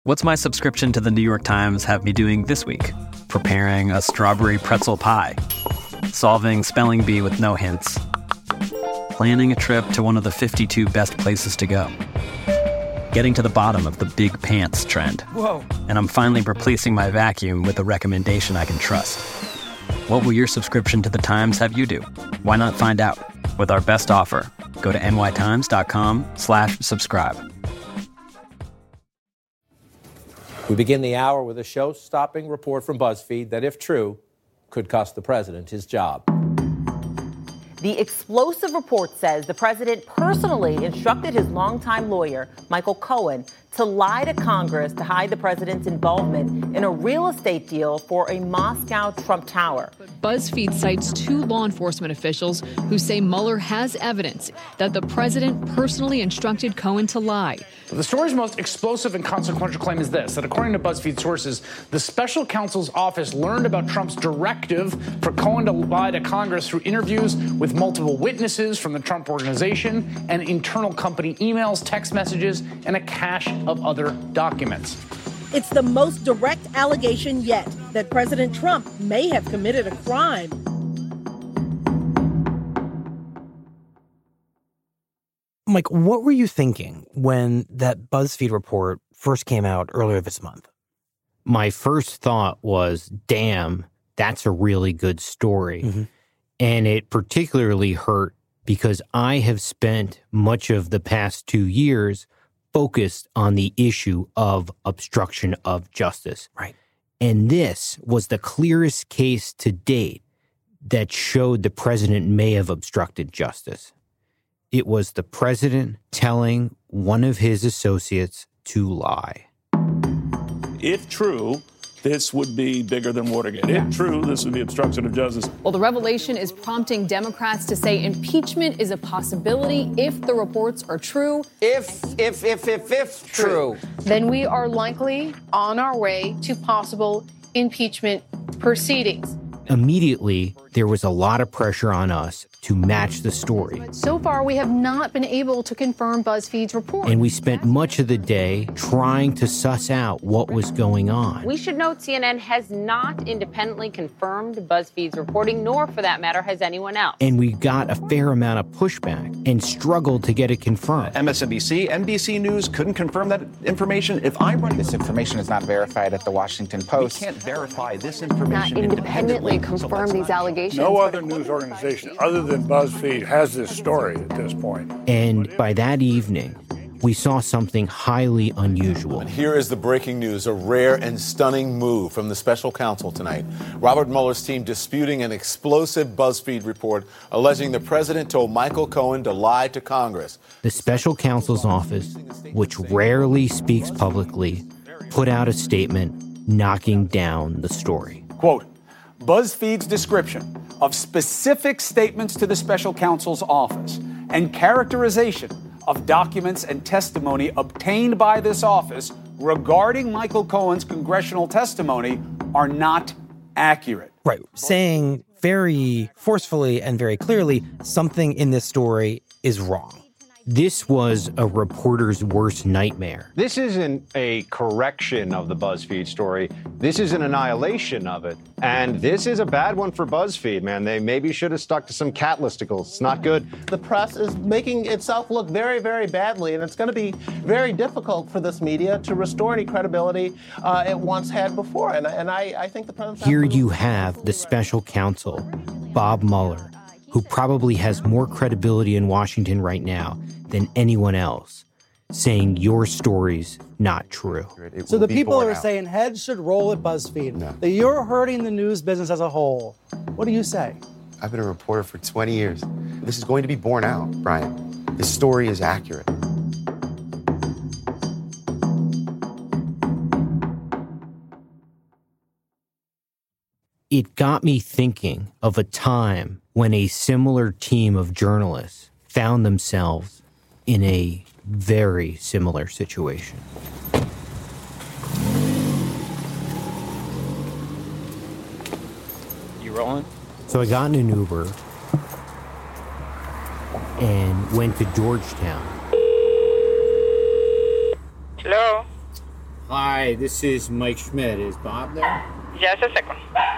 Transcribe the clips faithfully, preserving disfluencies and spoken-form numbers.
What's my subscription to the New York Times have me doing this week? Preparing a strawberry pretzel pie, solving spelling bee with no hints, planning a trip to one of the fifty-two best places to go, getting to the bottom of the big pants trend. Whoa. And I'm finally replacing my vacuum with a recommendation I can trust. What will your subscription to the Times have you do? Why not find out? With our best offer, go to nytimes.com slash subscribe. We begin the hour with a show-stopping report from BuzzFeed that, if true, could cost the president his job. The explosive report says the president personally instructed his longtime lawyer, Michael Cohen, to lie to Congress to hide the president's involvement in a real estate deal for a Moscow Trump Tower. BuzzFeed cites two law enforcement officials who say Mueller has evidence that the president personally instructed Cohen to lie. The story's most explosive and consequential claim is this, that according to BuzzFeed sources, the special counsel's office learned about Trump's directive for Cohen to lie to Congress through interviews with multiple witnesses from the Trump organization and internal company emails, text messages, and a cache of other documents. It's the most direct allegation yet that President Trump may have committed a crime. Mike, what were you thinking when that BuzzFeed report first came out earlier this month? My first thought was, damn, that's a really good story. Mm-hmm. And it particularly hurt because I have spent much of the past two years focused on the issue of obstruction of justice. Right. And this was the clearest case to date that showed the president may have obstructed justice. It was the president telling one of his associates to lie. If true, this would be bigger than Watergate. If true, this would be obstruction of justice. Well, the revelation is prompting Democrats to say impeachment is a possibility if the reports are true. If, if, if, if, if true. Then we are likely on our way to possible impeachment proceedings. Immediately, there was a lot of pressure on us to match the story. So far, we have not been able to confirm BuzzFeed's report. And we spent much of the day trying to suss out what was going on. We should note C N N has not independently confirmed BuzzFeed's reporting, nor for that matter has anyone else. And we got a fair amount of pushback and struggled to get it confirmed. M S N B C, N B C News couldn't confirm that information. If I run this information is not verified at the Washington Post. We can't verify this information not independently confirm so these allegations. No other news organization other than BuzzFeed has this story at this point. And by that evening, we saw something highly unusual. And here is the breaking news, a rare and stunning move from the special counsel tonight. Robert Mueller's team disputing an explosive BuzzFeed report alleging the president told Michael Cohen to lie to Congress. The special counsel's office, which rarely speaks publicly, put out a statement knocking down the story. Quote, BuzzFeed's description of specific statements to the special counsel's office and characterization of documents and testimony obtained by this office regarding Michael Cohen's congressional testimony are not accurate. Right. Saying very forcefully and very clearly something in this story is wrong. This was a reporter's worst nightmare. This isn't a correction of the BuzzFeed story. This is an annihilation of it. And this is a bad one for BuzzFeed, man. They maybe should have stuck to some cat listicles. It's not good. The press is making itself look very, very badly, and it's going to be very difficult for this media to restore any credibility uh, it once had before. And, and I, I think the president... Here you have the special counsel, Bob Mueller, who probably has more credibility in Washington right now than anyone else, saying your story's not true. So the people who are saying heads should roll at BuzzFeed, no. that you're hurting the news business as a whole, what do you say? I've been a reporter for twenty years. This is going to be borne out, Brian. This story is accurate. It got me thinking of a time when a similar team of journalists found themselves in a very similar situation. You rolling? So I got in an Uber and went to Georgetown. Hello? Hi, this is Mike Schmidt. Is Bob there? Just a second.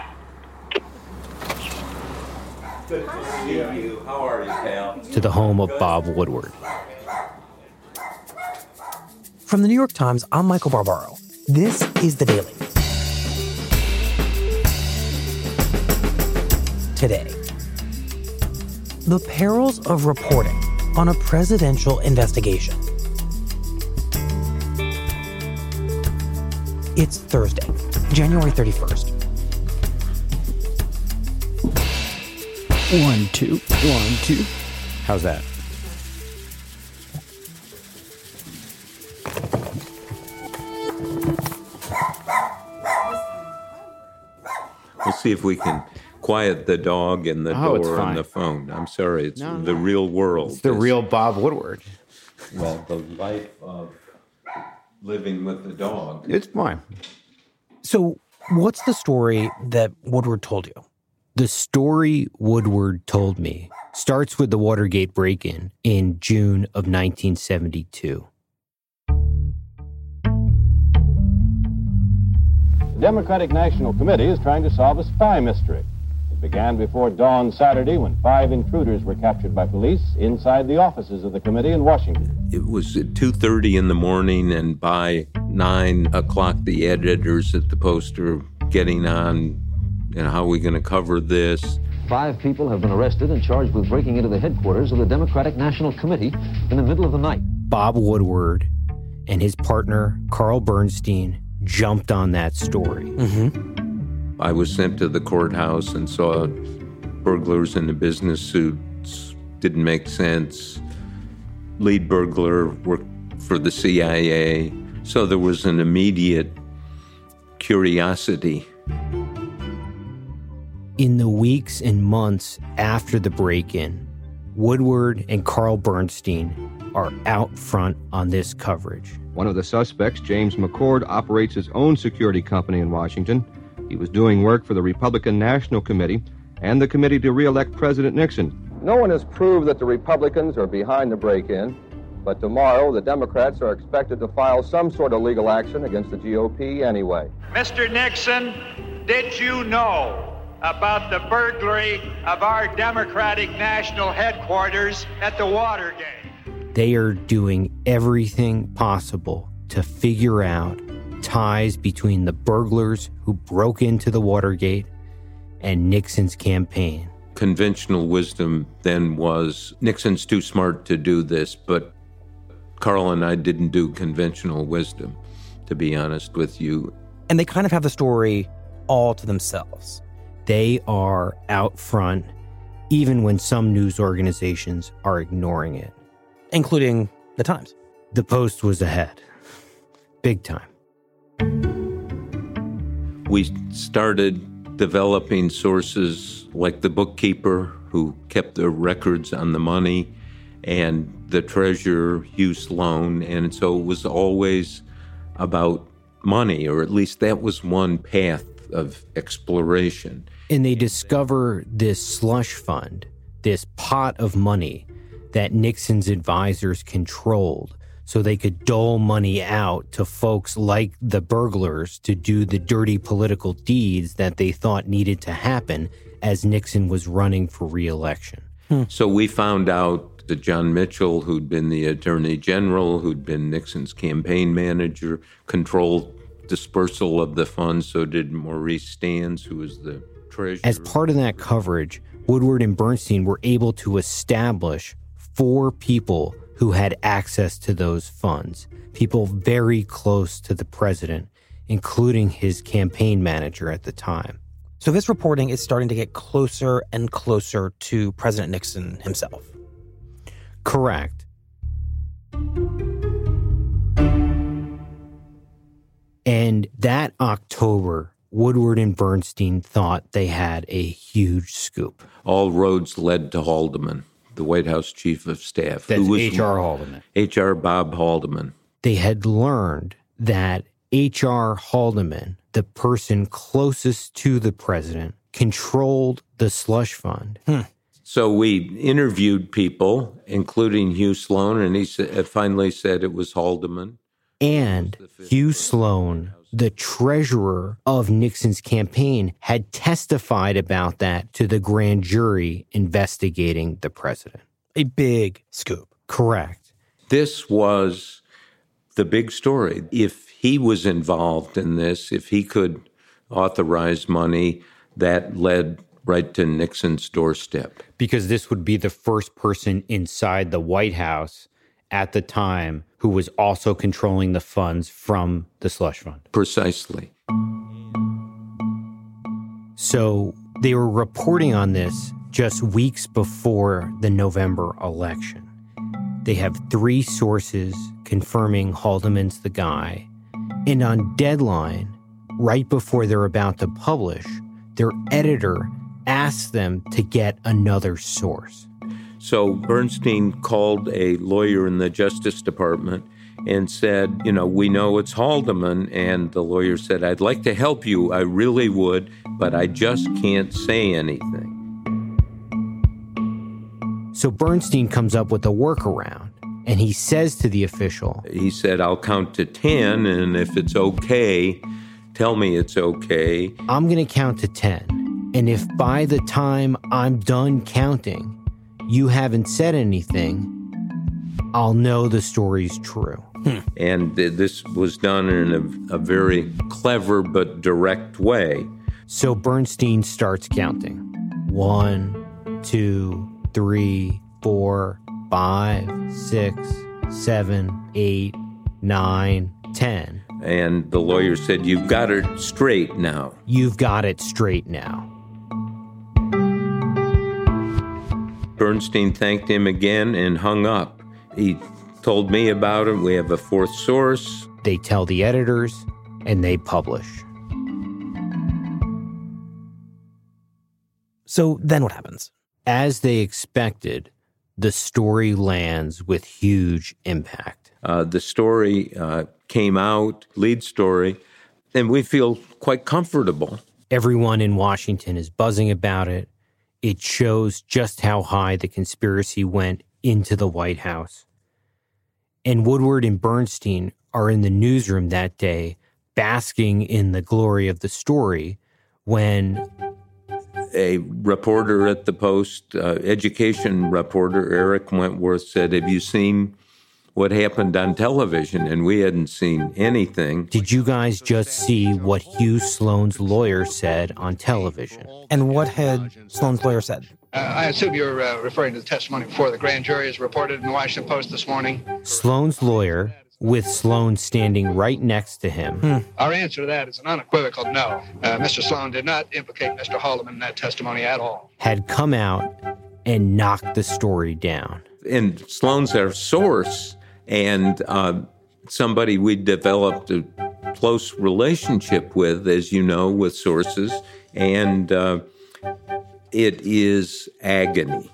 Good to see you. How are you, pal? To the home of Bob Woodward. From the New York Times, I'm Michael Barbaro. This is The Daily. Today, the perils of reporting on a presidential investigation. It's Thursday, January thirty-first. One, two, one, two. How's that? We'll see if we can quiet the dog and the Oh, it's door and fine. the phone. I'm sorry, it's No, the no. real world. It's the real Bob Woodward. Well, the life of living with the dog. It's fine. So, what's the story that Woodward told you? The story Woodward told me starts with the Watergate break-in in June of nineteen seventy-two. The Democratic National Committee is trying to solve a spy mystery. It began before dawn Saturday when five intruders were captured by police inside the offices of the committee in Washington. It was at two thirty in the morning, and by nine o'clock, the editors at the Post are getting on, you know, how are we going to cover this? Five people have been arrested and charged with breaking into the headquarters of the Democratic National Committee in the middle of the night. Bob Woodward and his partner, Carl Bernstein, jumped on that story. Mm-hmm. I was sent to the courthouse and saw burglars in the business suits. Didn't make sense. Lead burglar worked for the C I A. So there was an immediate curiosity. In the weeks and months after the break-in, Woodward and Carl Bernstein are out front on this coverage. One of the suspects, James McCord, operates his own security company in Washington. He was doing work for the Republican National Committee and the committee to re-elect President Nixon. No one has proved that the Republicans are behind the break-in, but tomorrow the Democrats are expected to file some sort of legal action against the G O P anyway. Mister Nixon, did you know about the burglary of our Democratic National Headquarters at the Watergate? They are doing everything possible to figure out ties between the burglars who broke into the Watergate and Nixon's campaign. Conventional wisdom then was Nixon's too smart to do this, but Carl and I didn't do conventional wisdom, to be honest with you. And they kind of have the story all to themselves. They are out front, even when some news organizations are ignoring it. Including the Times. The Post was ahead. Big time. We started developing sources like the bookkeeper who kept the records on the money and the treasurer, Hugh Sloan. And so it was always about money, or at least that was one path of exploration. And they discover this slush fund, this pot of money that Nixon's advisors controlled so they could dole money out to folks like the burglars to do the dirty political deeds that they thought needed to happen as Nixon was running for re-election. Hmm. So we found out that John Mitchell, who'd been the attorney general, who'd been Nixon's campaign manager, controlled dispersal of the funds. So did Maurice Stans, who was the treasurer. As part of that coverage, Woodward and Bernstein were able to establish four people who had access to those funds, people very close to the president, including his campaign manager at the time. So this reporting is starting to get closer and closer to President Nixon himself. Correct. And that October, Woodward and Bernstein thought they had a huge scoop. All roads led to Haldeman, the White House chief of staff. That's who was H R Haldeman. H R Bob Haldeman. They had learned that H R Haldeman, the person closest to the president, controlled the slush fund. Hmm. So we interviewed people, including Hugh Sloan, and he sa- finally said it was Haldeman. And Hugh Sloan, the treasurer of Nixon's campaign, had testified about that to the grand jury investigating the president. A big scoop. Correct. This was the big story. If he was involved in this, if he could authorize money, that led right to Nixon's doorstep. Because this would be the first person inside the White House at the time who was also controlling the funds from the slush fund. Precisely. So they were reporting on this just weeks before the November election. They have three sources confirming Haldeman's the guy. And on deadline, right before they're about to publish, their editor asks them to get another source. So Bernstein called a lawyer in the Justice Department and said, you know, we know it's Haldeman. And the lawyer said, I'd like to help you. I really would, but I just can't say anything. So Bernstein comes up with a workaround, and he says to the official, he said, I'll count to ten, and if it's okay, tell me it's okay. I'm going to count to ten. And if by the time I'm done counting, you haven't said anything, I'll know the story's true. Hmm. And th- this was done in a, a very clever but direct way. So Bernstein starts counting. One, two, three, four, five, six, seven, eight, nine, ten. And the lawyer said, you've got it straight now. You've got it straight now. Bernstein thanked him again and hung up. He told me about it. We have a fourth source. They tell the editors, and they publish. So then what happens? As they expected, the story lands with huge impact. Uh, the story uh, came out, lead story, and we feel quite comfortable. Everyone in Washington is buzzing about it. It shows just how high the conspiracy went into the White House. And Woodward and Bernstein are in the newsroom that day, basking in the glory of the story, when a reporter at the Post, uh, education reporter, Eric Wentworth, said, have you seen what happened on television? And we hadn't seen anything. Did you guys just see what Hugh Sloan's lawyer said on television? And what had Sloan's lawyer said? Uh, I assume you're uh, referring to the testimony before the grand jury as reported in the Washington Post this morning. Sloan's lawyer, with Sloan standing right next to him. Hmm. Our answer to that is an unequivocal no. Uh, Mister Sloan did not implicate Mister Haldeman in that testimony at all. Had come out and knocked the story down. And Sloan's our source, and uh, somebody we developed a close relationship with, as you know, with sources, and uh, it is agony.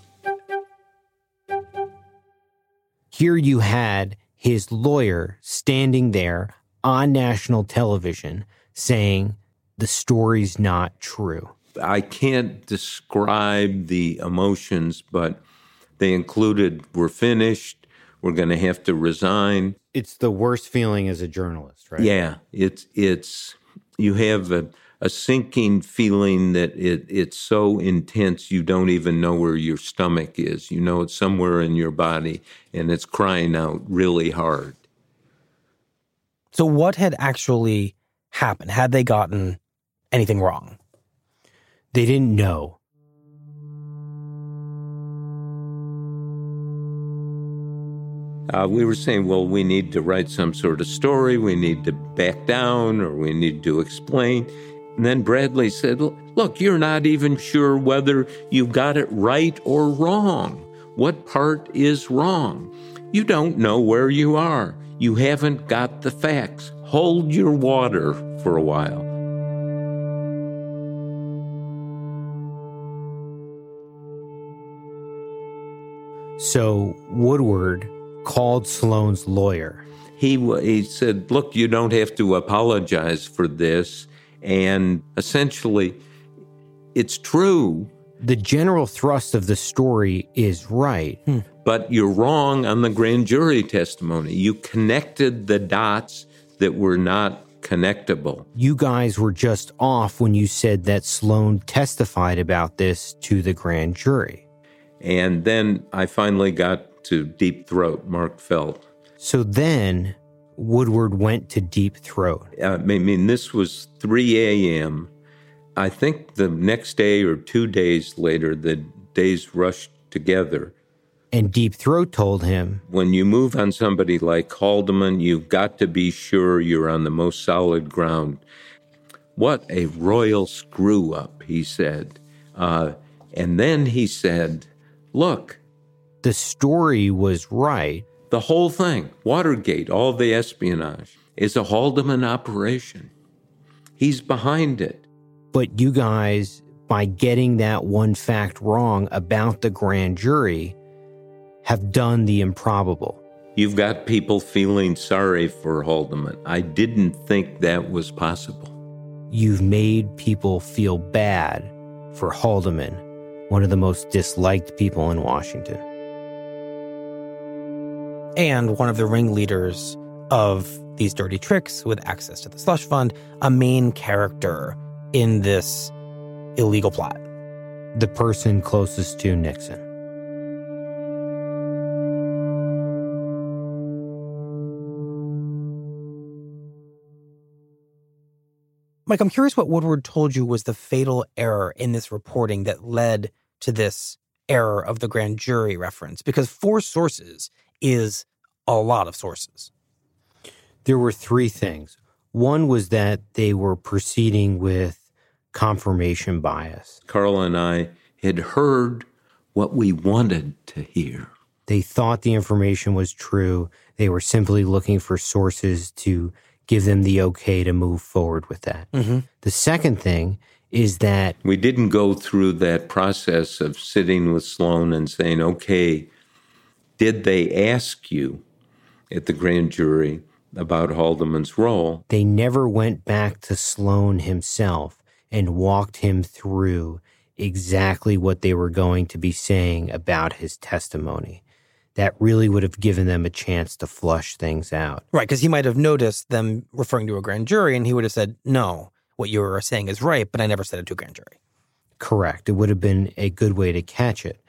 Here you had his lawyer standing there on national television saying the story's not true. I can't describe the emotions, but they included, we're finished, we're going to have to resign. It's the worst feeling as a journalist, right? Yeah, it's, it's you have a, a sinking feeling that it, it's so intense you don't even know where your stomach is. You know it's somewhere in your body, and it's crying out really hard. So what had actually happened? Had they gotten anything wrong? They didn't know. Uh, we were saying, well, we need to write some sort of story, we need to back down, or we need to explain. And then Bradley said, look, you're not even sure whether you got it right or wrong. What part is wrong? You don't know where you are. You haven't got the facts. Hold your water for a while. So Woodward called Sloan's lawyer. He, he said, look, you don't have to apologize for this. And essentially, it's true. The general thrust of the story is right, hmm. But you're wrong on the grand jury testimony. You connected the dots that were not connectable. You guys were just off when you said that Sloan testified about this to the grand jury. And then I finally got to Deep Throat, Mark Felt. So then Woodward went to Deep Throat. I mean, this was three a.m. I think the next day or two days later, the days rushed together. And Deep Throat told him, when you move on somebody like Haldeman, you've got to be sure you're on the most solid ground. What a royal screw-up, he said. Uh, and then he said, look. The story was right. The whole thing, Watergate, all the espionage, is a Haldeman operation. He's behind it. But you guys, by getting that one fact wrong about the grand jury, have done the improbable. You've got people feeling sorry for Haldeman. I didn't think that was possible. You've made people feel bad for Haldeman, one of the most disliked people in Washington. And one of the ringleaders of these dirty tricks with access to the slush fund, a main character in this illegal plot. The person closest to Nixon. Mike, I'm curious what Woodward told you was the fatal error in this reporting that led to this error of the grand jury reference, because four sources is a lot of sources. There were three things. One was that they were proceeding with confirmation bias. Carl and I had heard what we wanted to hear. They thought the information was true. They were simply looking for sources to give them the okay to move forward with that. Mm-hmm. The second thing is that we didn't go through that process of sitting with Sloan and saying, okay, did they ask you at the grand jury about Haldeman's role? They never went back to Sloan himself and walked him through exactly what they were going to be saying about his testimony. That really would have given them a chance to flush things out. Right, because he might have noticed them referring to a grand jury, and he would have said, no, what you were saying is right, but I never said it to a grand jury. Correct. It would have been a good way to catch it.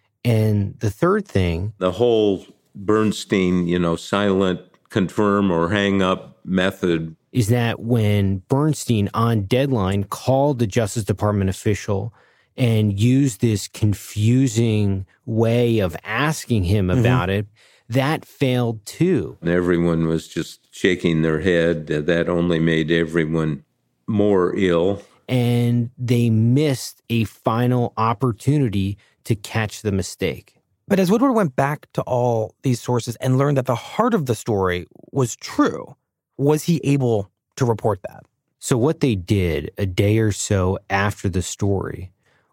And the third thing... The whole Bernstein, you know, silent confirm or hang up method... is that when Bernstein on deadline called the Justice Department official and used this confusing way of asking him about mm-hmm. it, that failed too. Everyone was just shaking their head. That only made everyone more ill. And they missed a final opportunity to catch the mistake. But as Woodward went back to all these sources and learned that the heart of the story was true, was he able to report that? So what they did a day or so after the story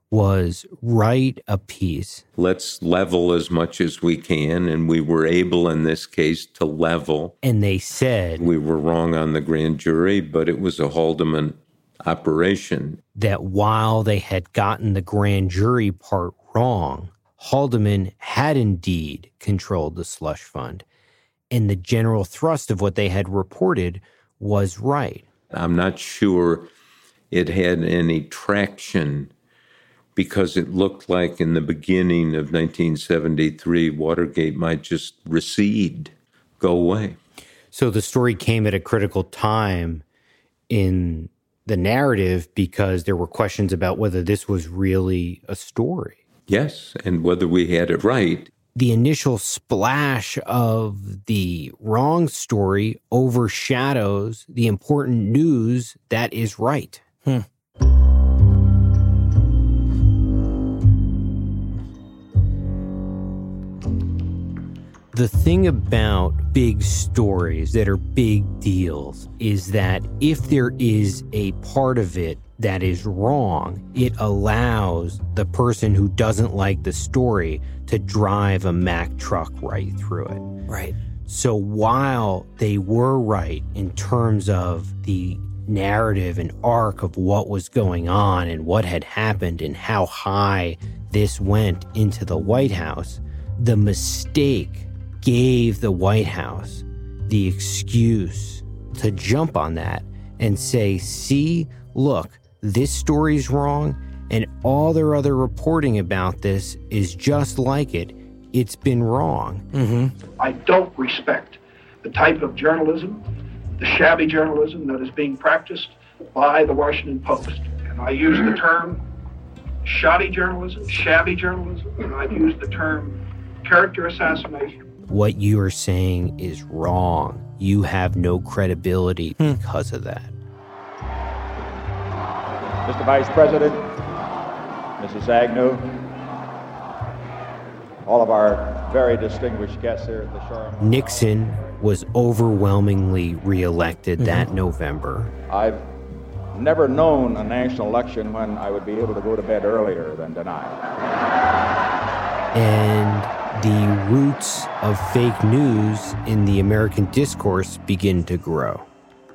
was write a piece. Let's level as much as we can, and we were able in this case to level. And they said... we were wrong on the grand jury, but it was a Haldeman operation. That while they had gotten the grand jury part wrong, Haldeman had indeed controlled the slush fund, and the general thrust of what they had reported was right. I'm not sure it had any traction because it looked like in the beginning of nineteen seventy-three, Watergate might just recede, go away. So the story came at a critical time in the narrative because there were questions about whether this was really a story. Yes, and whether we had it right. The initial splash of the wrong story overshadows the important news that is right. Hmm. The thing about big stories that are big deals is that if there is a part of it that is wrong, it allows the person who doesn't like the story to drive a Mack truck right through it. Right. So while they were right in terms of the narrative and arc of what was going on and what had happened and how high this went into the White House, the mistake gave the White House the excuse to jump on that and say, see, look, this story's wrong, and all their other reporting about this is just like it. It's been wrong. Mm-hmm. I don't respect the type of journalism, the shabby journalism that is being practiced by the Washington Post. And I use the term shoddy journalism, shabby journalism, and I've used the term character assassination. What you are saying is wrong. You have no credibility hmm. because of that. Mister Vice President, Missus Agnew, all of our very distinguished guests here at the Charlemagne. Nixon was overwhelmingly reelected mm-hmm. that November. I've never known a national election when I would be able to go to bed earlier than tonight. And the roots of fake news in the American discourse begin to grow.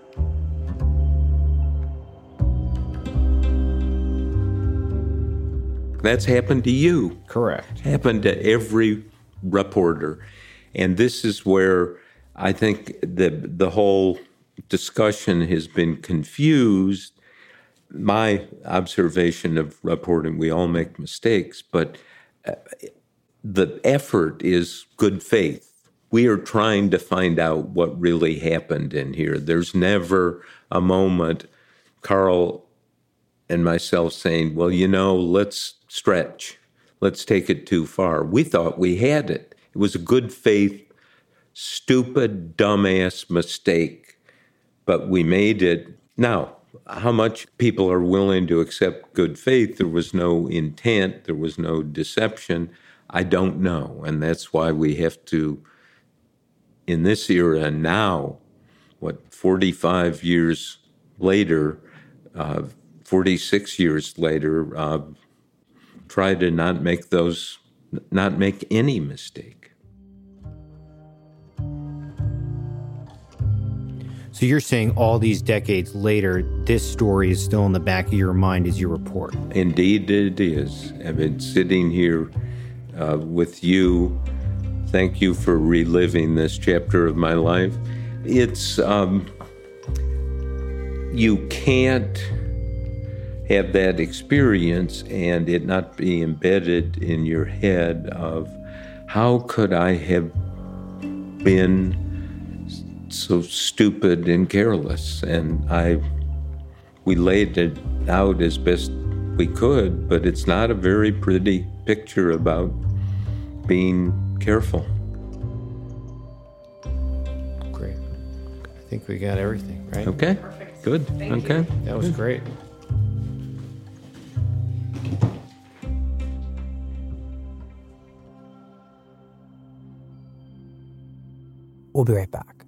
That's happened to you. Correct. Happened to every reporter. And this is where I think the the whole discussion has been confused. My observation of reporting, we all make mistakes, but uh, the effort is good faith. We are trying to find out what really happened in here. There's never a moment, Carl and myself saying, well, you know, let's stretch. Let's take it too far. We thought we had it. It was a good faith, stupid, dumbass mistake, but we made it. Now, how much people are willing to accept good faith? There was no intent. There was no deception. I don't know. And that's why we have to, in this era now, what, forty-five years later, uh, forty-six years later, uh, try to not make those, not make any mistake. So you're saying all these decades later, this story is still in the back of your mind as you report? Indeed it is. I've been sitting here uh, with you. Thank you for reliving this chapter of my life. It's, um, you can't have that experience and it not be embedded in your head of how could I have been so stupid and careless. And I, we laid it out as best we could, but it's not a very pretty picture about being careful. Great. I think we got everything, right? Okay, perfect. Good, Thank okay. You. That was great. We'll be right back.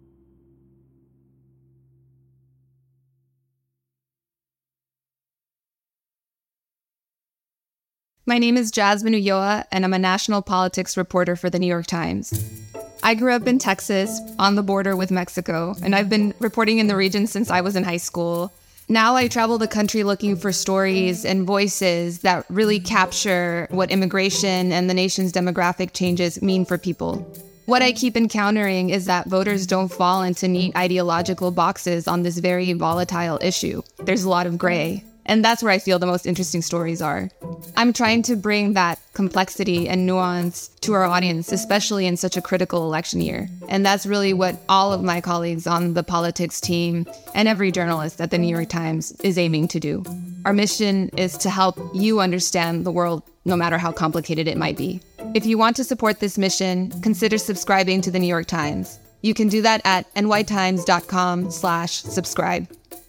My name is Jasmine Ulloa, and I'm a national politics reporter for the New York Times. I grew up in Texas, on the border with Mexico, and I've been reporting in the region since I was in high school. Now I travel the country looking for stories and voices that really capture what immigration and the nation's demographic changes mean for people. What I keep encountering is that voters don't fall into neat ideological boxes on this very volatile issue. There's a lot of gray. And that's where I feel the most interesting stories are. I'm trying to bring that complexity and nuance to our audience, especially in such a critical election year. And that's really what all of my colleagues on the politics team and every journalist at the New York Times is aiming to do. Our mission is to help you understand the world, no matter how complicated it might be. If you want to support this mission, consider subscribing to the New York Times. You can do that at nytimes.com slash subscribe.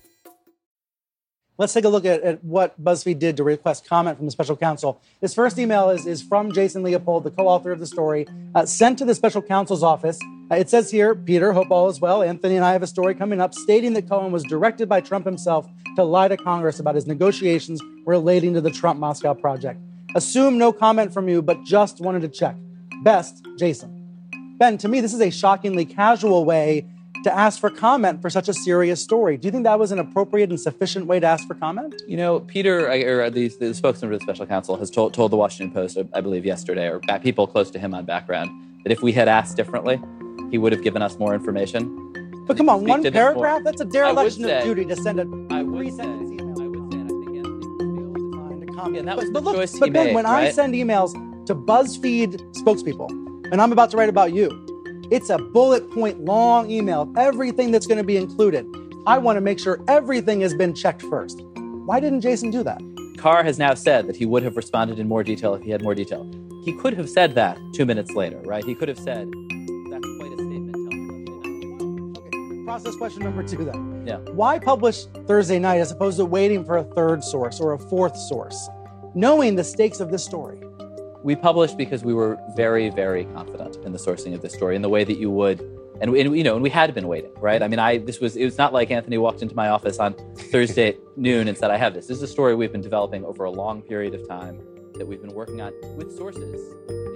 Let's take a look at, at what BuzzFeed did to request comment from the special counsel. This first email is, is from Jason Leopold, the co-author of the story, uh, sent to the special counsel's office. Uh, it says here, Peter, hope all is well. Anthony and I have a story coming up stating that Cohen was directed by Trump himself to lie to Congress about his negotiations relating to the Trump Moscow project. Assume no comment from you, but just wanted to check. Best, Jason. Ben, to me, this is a shockingly casual way to ask for comment for such a serious story. Do you think that was an appropriate and sufficient way to ask for comment? You know, Peter, or the, the spokesman for the special counsel, has told, told the Washington Post, I believe yesterday, or people close to him on background, that if we had asked differently, he would have given us more information. But come on, one paragraph? That's a dereliction say, of duty to send a I would three-sentence email. I would say, and I think Anthony to comment. And that was but, the but look, choice he but Ben, made, when right? I send emails to BuzzFeed spokespeople, and I'm about to write about you, it's a bullet point long email of everything that's going to be included. I want to make sure everything has been checked first. Why didn't Jason do that? Carr has now said that he would have responded in more detail if he had more detail. He could have said that two minutes later, right? He could have said, that's quite a statement. Okay, process question number two then. Yeah. Why publish Thursday night as opposed to waiting for a third source or a fourth source, knowing the stakes of this story? We published because we were very, very confident in the sourcing of this story in the way that you would, and, and you know, and we had been waiting, right? I mean, I this was it was not like Anthony walked into my office on Thursday at noon and said, "I have this." This is a story we've been developing over a long period of time that we've been working on with sources. You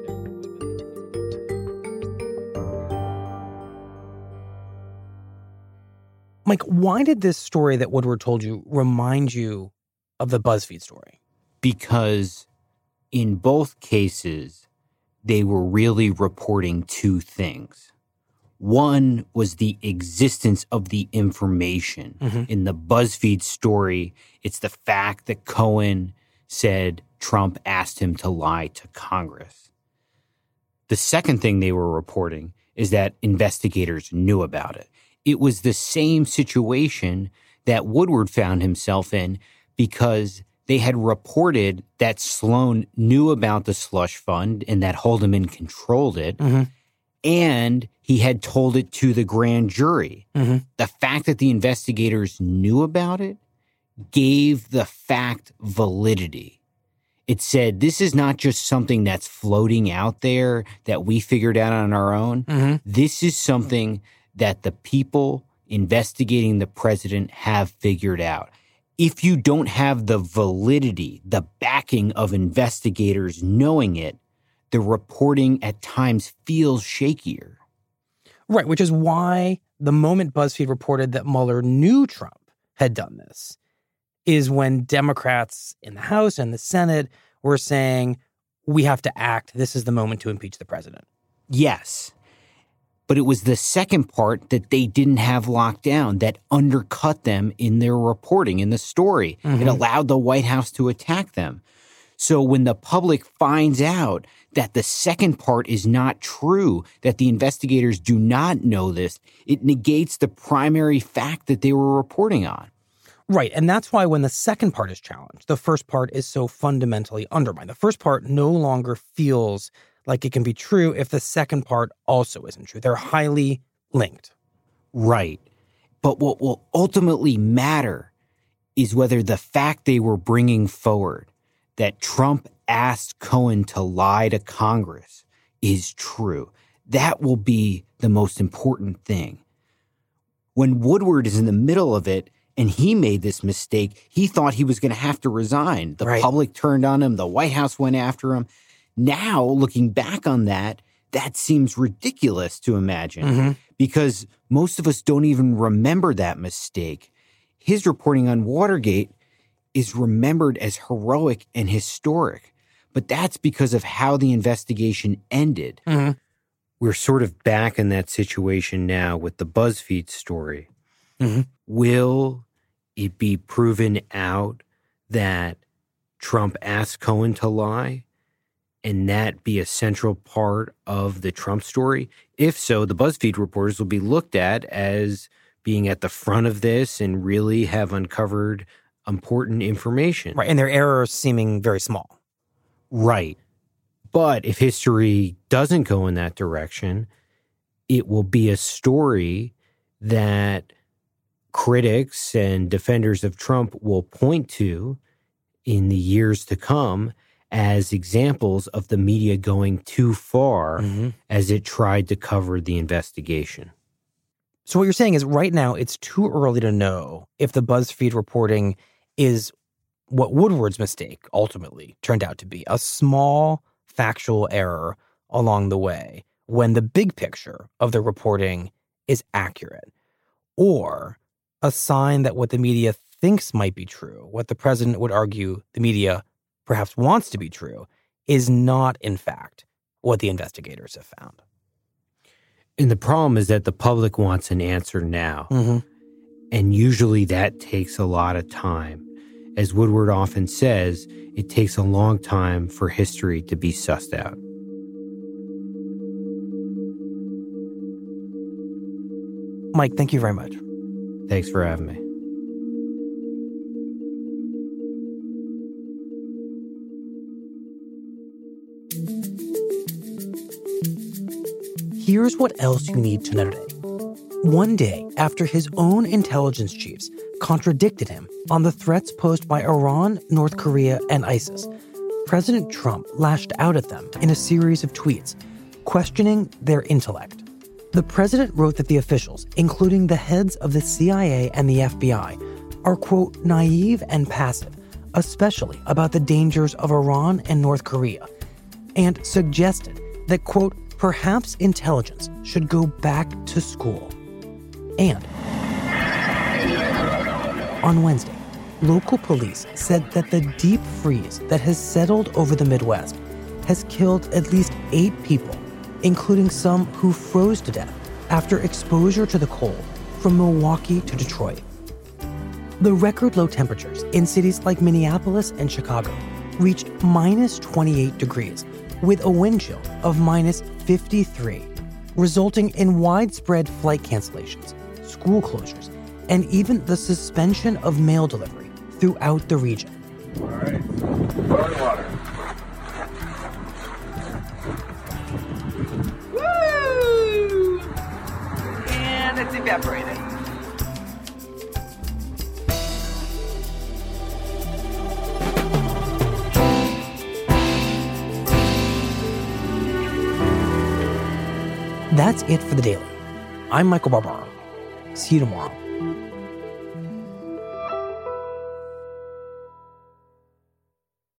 know, Mike, why did this story that Woodward told you remind you of the BuzzFeed story? Because in both cases, they were really reporting two things. One was the existence of the information. Mm-hmm. In the BuzzFeed story, it's the fact that Cohen said Trump asked him to lie to Congress. The second thing they were reporting is that investigators knew about it. It was the same situation that Woodward found himself in because they had reported that Sloan knew about the slush fund and that Haldeman controlled it, mm-hmm. and he had told it to the grand jury. Mm-hmm. The fact that the investigators knew about it gave the fact validity. It said, this is not just something that's floating out there that we figured out on our own. Mm-hmm. This is something that the people investigating the president have figured out. If you don't have the validity, the backing of investigators knowing it, the reporting at times feels shakier. Right, which is why the moment BuzzFeed reported that Mueller knew Trump had done this is when Democrats in the House and the Senate were saying, we have to act. This is the moment to impeach the president. Yes. But it was the second part that they didn't have locked down that undercut them in their reporting in the story. Mm-hmm. It allowed the White House to attack them. So when the public finds out that the second part is not true, that the investigators do not know this, it negates the primary fact that they were reporting on. Right. And that's why when the second part is challenged, the first part is so fundamentally undermined. The first part no longer feels like it can be true if the second part also isn't true. They're highly linked. Right. But what will ultimately matter is whether the fact they were bringing forward that Trump asked Cohen to lie to Congress is true. That will be the most important thing. When Woodward is in the middle of it and he made this mistake, he thought he was going to have to resign. The right. public turned on him. The White House went after him. Now, looking back on that, that seems ridiculous to imagine mm-hmm. because most of us don't even remember that mistake. His reporting on Watergate is remembered as heroic and historic, but that's because of how the investigation ended. Mm-hmm. We're sort of back in that situation now with the BuzzFeed story. Mm-hmm. Will it be proven out that Trump asked Cohen to lie? And that be a central part of the Trump story? If so, the BuzzFeed reporters will be looked at as being at the front of this and really have uncovered important information. Right, and their errors seeming very small. Right. But if history doesn't go in that direction, it will be a story that critics and defenders of Trump will point to in the years to come as examples of the media going too far mm-hmm. as it tried to cover the investigation. So what you're saying is right now it's too early to know if the BuzzFeed reporting is what Woodward's mistake ultimately turned out to be, a small factual error along the way, when the big picture of the reporting is accurate. or a sign that what the media thinks might be true, what the president would argue the media perhaps wants to be true, is not, in fact, what the investigators have found. And the problem is that the public wants an answer now. Mm-hmm. And usually that takes a lot of time. As Woodward often says, it takes a long time for history to be sussed out. Mike, thank you very much. Thanks for having me. Here's what else you need to know today. One day after his own intelligence chiefs contradicted him on the threats posed by Iran, North Korea, and ISIS, President Trump lashed out at them in a series of tweets, questioning their intellect. The president wrote that the officials, including the heads of the C I A and the F B I, are, quote, naive and passive, especially about the dangers of Iran and North Korea, and suggested that, quote, perhaps intelligence should go back to school. And on Wednesday, local police said that the deep freeze that has settled over the Midwest has killed at least eight people, including some who froze to death after exposure to the cold from Milwaukee to Detroit. The record low temperatures in cities like Minneapolis and Chicago reached minus twenty-eight degrees with a wind chill of minus fifty-three, resulting in widespread flight cancellations, school closures, and even the suspension of mail delivery throughout the region. All right, burn water. Woo! And it's evaporated. That's it for The Daily. I'm Michael Barbaro. See you tomorrow.